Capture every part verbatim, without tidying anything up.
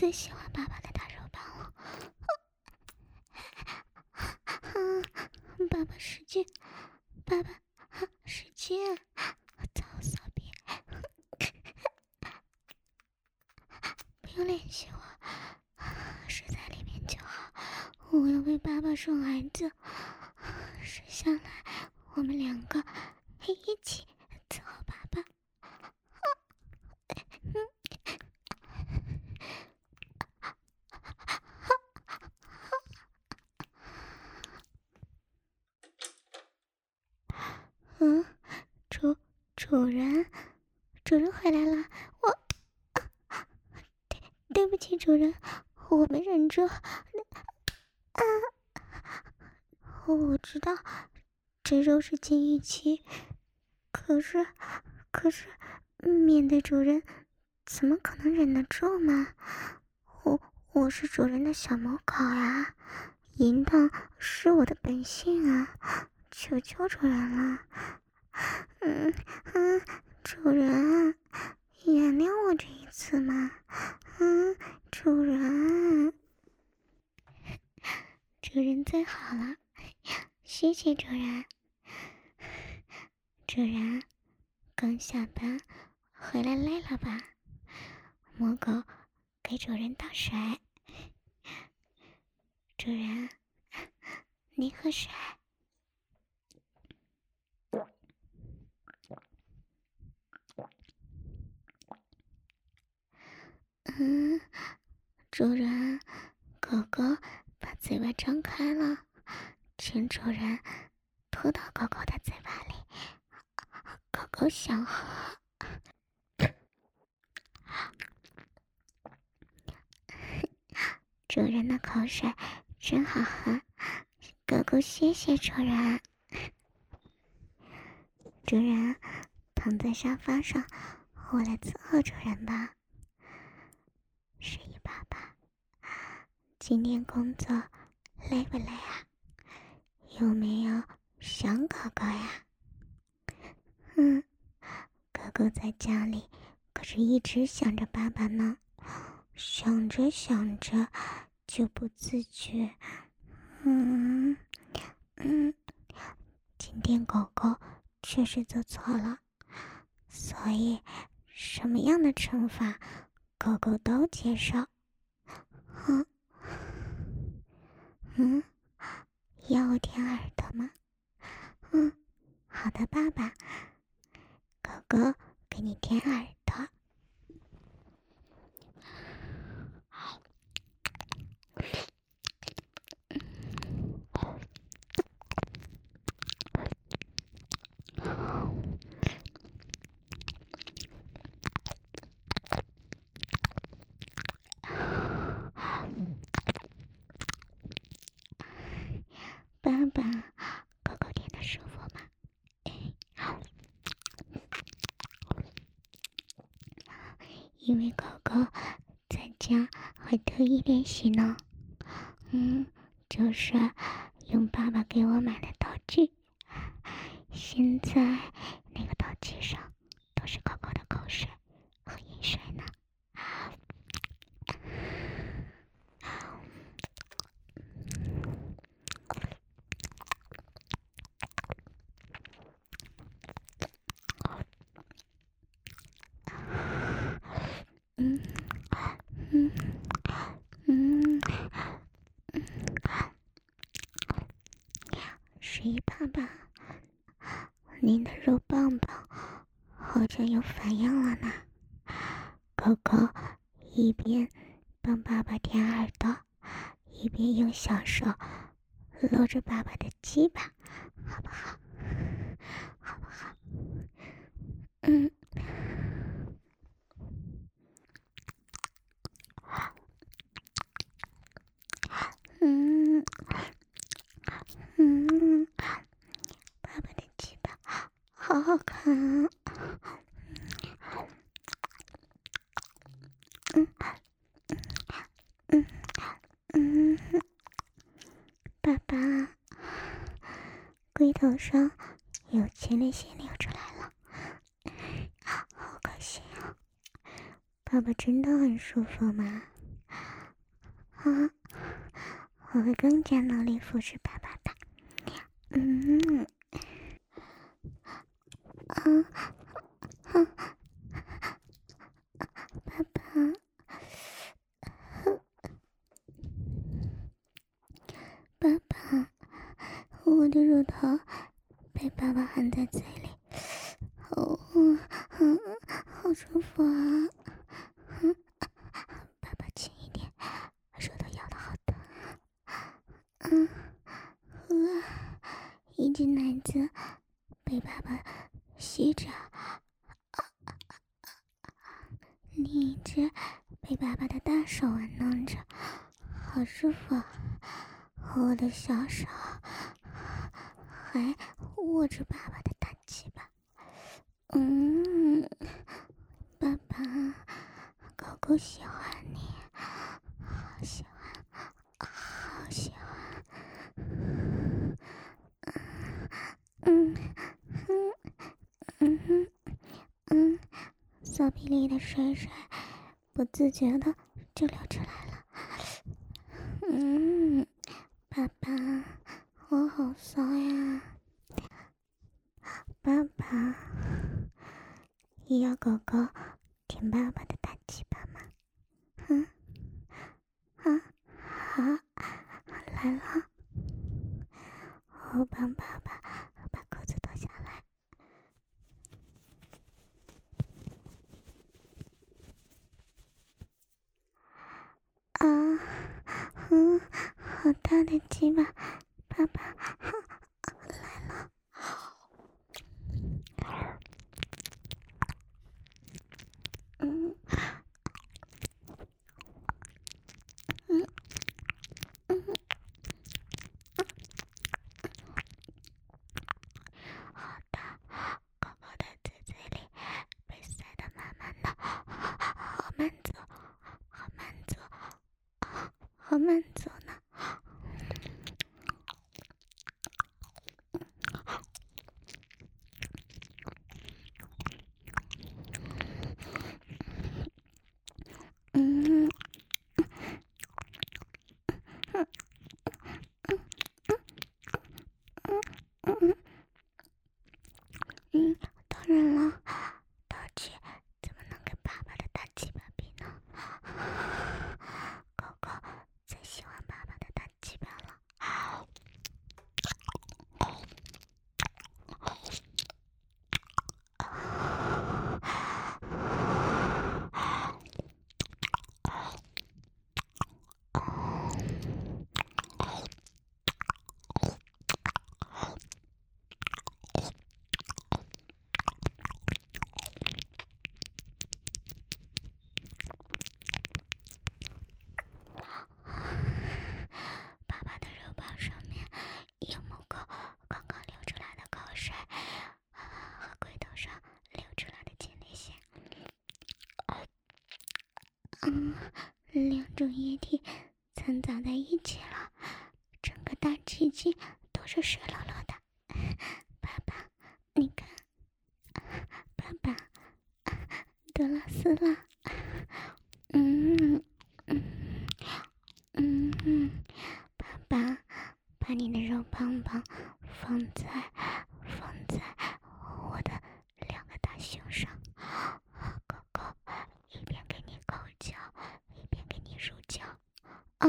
最喜欢爸爸的大手棒了。爸爸使劲，爸爸使劲，操骚逼！不用联系我，睡在里面就好。我要为爸爸生孩子，生下来我们两个一起伺候爸爸。嗯，主主人，主人回来了。我，对对不起，主人，我没忍住。啊，我知道这肉是禁欲期，可是可是面对主人，怎么可能忍得住嘛？我我是主人的小母狗呀，淫荡是我的本性啊！求求主人了。嗯嗯，主人，原谅我这一次嘛。嗯，主人，主人最好了，谢谢主人。主人，刚下班回来累了吧？母狗给主人倒水。主人，你喝水。嗯，主人，狗狗把嘴巴张开了，请主人吐到狗狗的嘴巴里。狗狗想喝。主人的口水真好喝，狗狗谢谢主人。主人躺在沙发上，我来伺候主人吧。十一爸爸，今天工作累不累啊？有没有想狗狗呀？嗯，狗狗在家里可是一直想着爸爸呢，想着想着就不自觉。嗯嗯，今天狗狗确实做错了，所以什么样的惩罚狗狗都接受。嗯嗯，要我舔耳朵吗？嗯，好的，爸爸。狗狗给你舔耳朵。爸爸，狗狗舔的舒服吗？因为狗狗在家会特意练习呢。嗯，就是用爸爸给我买的道具。现在那个道具上都是狗狗的口水和饮水呢。嗯嗯嗯嗯，十一爸爸，您的肉棒棒好像有反应了呢。狗狗一边帮爸爸舔耳朵，一边用小手搂着爸爸的鸡巴，好不好？好不好？嗯。嗯嗯，爸爸的鸡巴好好看啊！嗯嗯嗯，爸爸，龟头上有前列腺流出来了，好可惜啊！爸爸真的很舒服吗？ 啊，我会更加努力扶持爸爸的。嗯，啊，啊，爸爸，爸爸，我的乳头被爸爸含在嘴里，哦，嗯，好舒服啊！嗯，爸爸轻一点，舌头咬得好疼。嗯，呵，一只奶子被爸爸吸着，另一只被爸爸的大手玩弄着，好舒服啊！我的小手还握着爸爸的大鸡巴。嗯，爸爸，狗狗喜欢你，好喜欢，好喜欢。嗯嗯嗯哼嗯，骚屁里的水水不自觉的就流出来了。嗯，爸爸，我好骚呀！爸爸，也要狗狗舔爸爸的大鸡巴吗？嗯，啊，好，来了，我帮爸爸把裤子脱下来。啊，嗯，好大的鸡巴，爸爸，来了。嗯嗯嗯，好大，狗狗的嘴嘴里被塞得满满的，好满足，好满足，好满足呢。嗯，嗯嗯嗯嗯，当然了，大姐怎么能跟爸爸的大鸡巴比呢？狗狗最喜欢爸爸的大鸡巴了。爸爸的肉包上面有母狗刚刚流出来的口水，和龟头上流出来的前列腺。嗯，两种液体掺杂在一起了，整个大鸡鸡都是水漏漏的。爸爸，你看，爸爸，德拉斯拉，嗯嗯嗯嗯，爸爸，把你的肉棒棒放在放在我的两个大胸上，狗狗一边给你口交，一边给你乳交啊！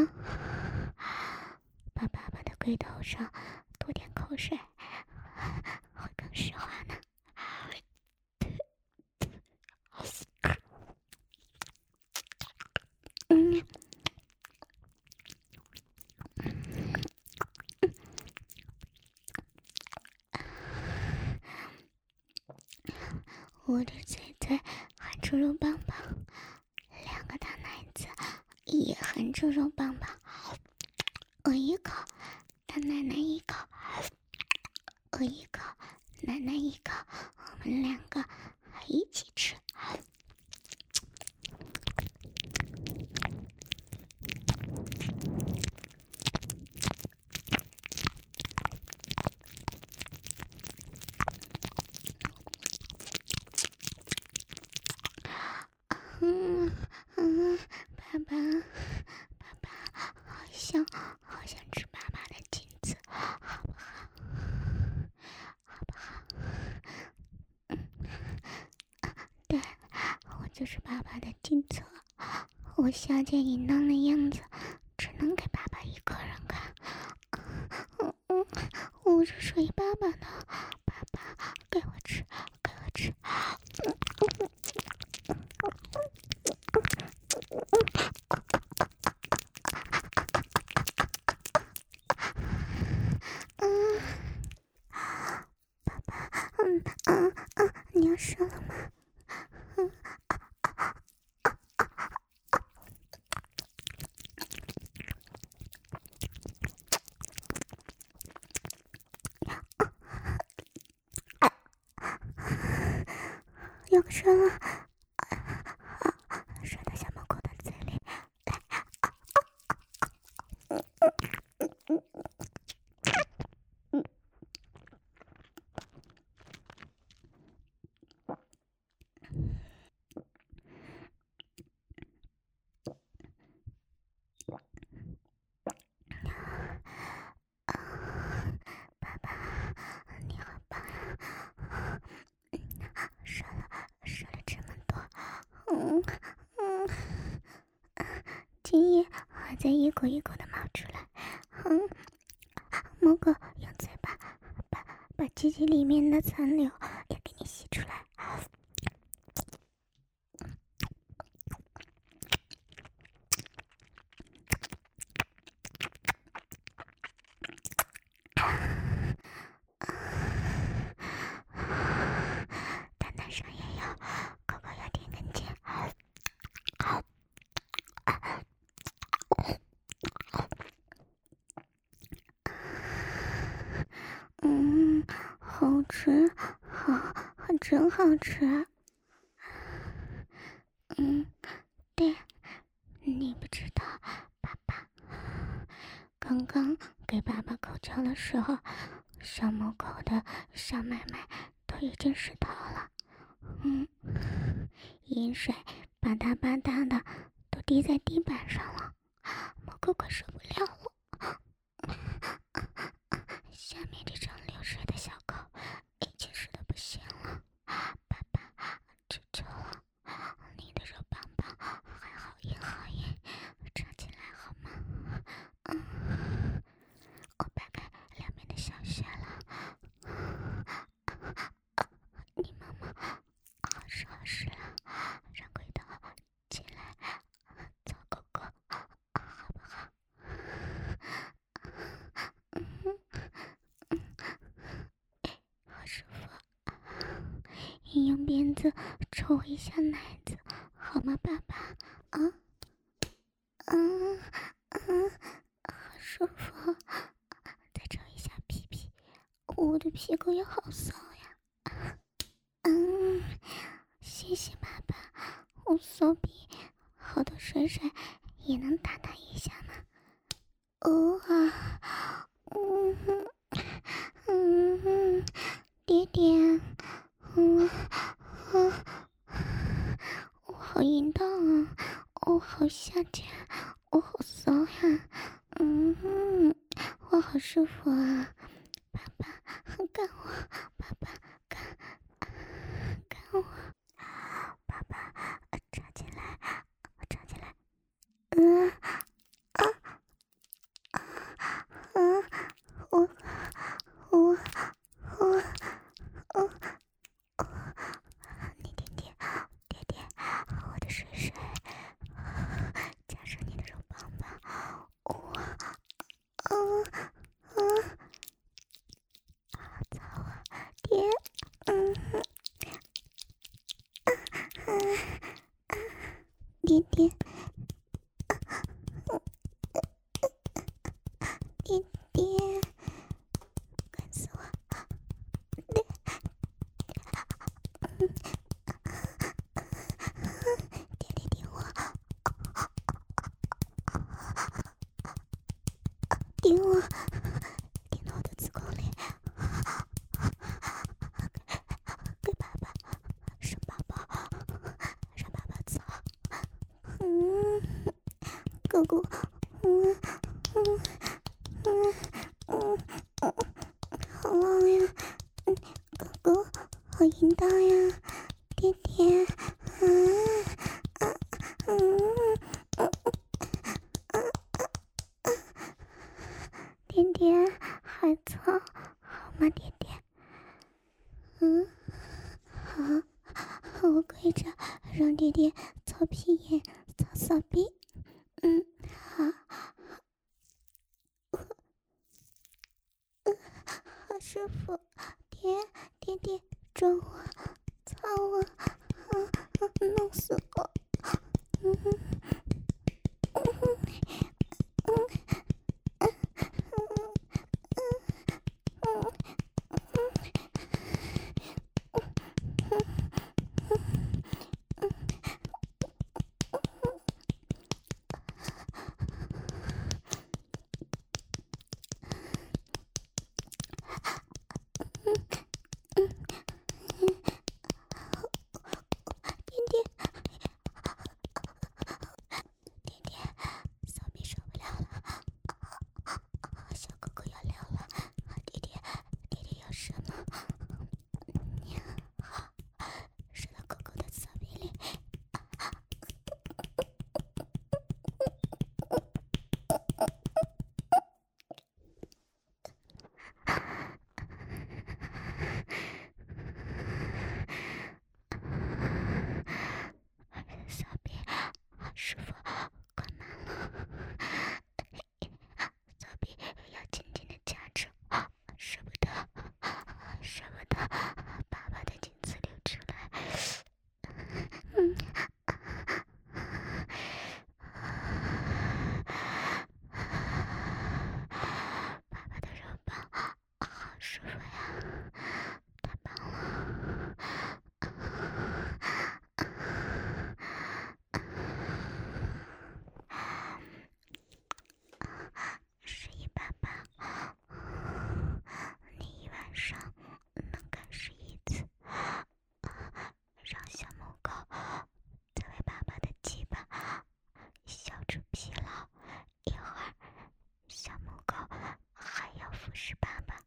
把爸爸的龟头上多点口水，会更湿滑呢。嗯。我的嘴嘴含住肉棒棒，两个大奶子也含住肉棒棒，我一口，大奶奶一口，我一口，奶奶一口，我们两个一起吃。嗯嗯，爸爸，爸爸， 像好像是爸爸的镜子，好不好？好不好？嗯，对，我就是爸爸的镜子。我小姐淫荡的样子，只能给爸爸一个人看。嗯嗯，我是水爸爸的，爸爸给我吃，给我吃。嗯嗯嗯，爸爸，嗯嗯嗯，你要射了吗？嗯。要射了，射到小猫狗的嘴里，爸爸，你好棒呀！射了，射了这么多，嗯嗯，精液还在一股一股的冒出来，嗯，猫狗用嘴巴把把鸡鸡里面的残留也给你吸出来。蛋蛋上也有，狗狗要舔根尖。嗯，好吃，好，真好吃。嗯，对，你不知道，爸爸刚刚给爸爸口交的时候，小母狗的小麦麦都已经湿透了。嗯，盐水吧嗒吧嗒的都滴在地板上了，母狗快受不了了。下面这张流水的小狗已经湿得不行了，爸爸，求求了，你的肉棒棒还好硬好硬，插进来好吗？嗯，我掰开两边的小穴了，你妈妈好湿好湿了，让轨道进来做狗狗，好不好？嗯嗯，好舒服。你用鞭子抽我一下奶子，好吗，爸爸？啊，嗯嗯，好舒服。再抽一下屁屁，我的屁股也好骚呀。嗯，谢谢爸爸。我骚逼，好多水水也能打打一下吗？哦啊，嗯嗯嗯，爹爹，嗯嗯，我好淫荡啊，我好下贱，我好骚呀，嗯，我好舒服啊，爸爸干我，爸爸干干我，爸爸插进来，插进来，嗯啊啊嗯，我我我我。你爹爹，爹爹，我的水水，加上你的肉棒棒，我，嗯嗯，好糟啊，爹，嗯嗯嗯，爹爹，爹爹，干死我，爹，嗯。爹爹顶我，顶我，顶到我的子宫里，给爸爸生宝宝，让爸爸操。嗯，姑姑，嗯嗯爹爹搓屁眼，搓骚逼。嗯，好，呃，好舒服，爹爹爹抓我，操我，啊啊，弄死我。嗯嗯嗯嗯嗯嗯骚逼受不了了，小狗狗要撩了，爹爹爹爹要射吗？射到狗狗的骚逼里。骚逼好舒服，快满了。骚逼要紧紧的夹住，舍不得，舍不得爸爸的精子流出来。嗯，爸爸的肉棒好舒服呀，太棒了。十一爸爸，你一晚上能干十一次，让小母狗再为爸爸的鸡巴消除疲劳。一会儿，小母狗还要服侍爸爸。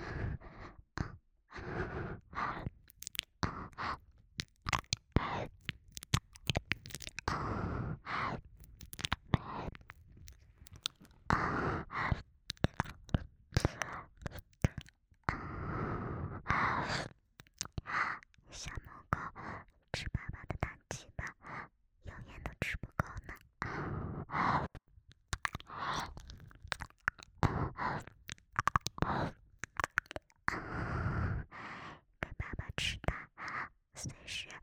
小母狗吃爸爸的大鸡巴，永远都吃不够呢。给爸爸吃的，随时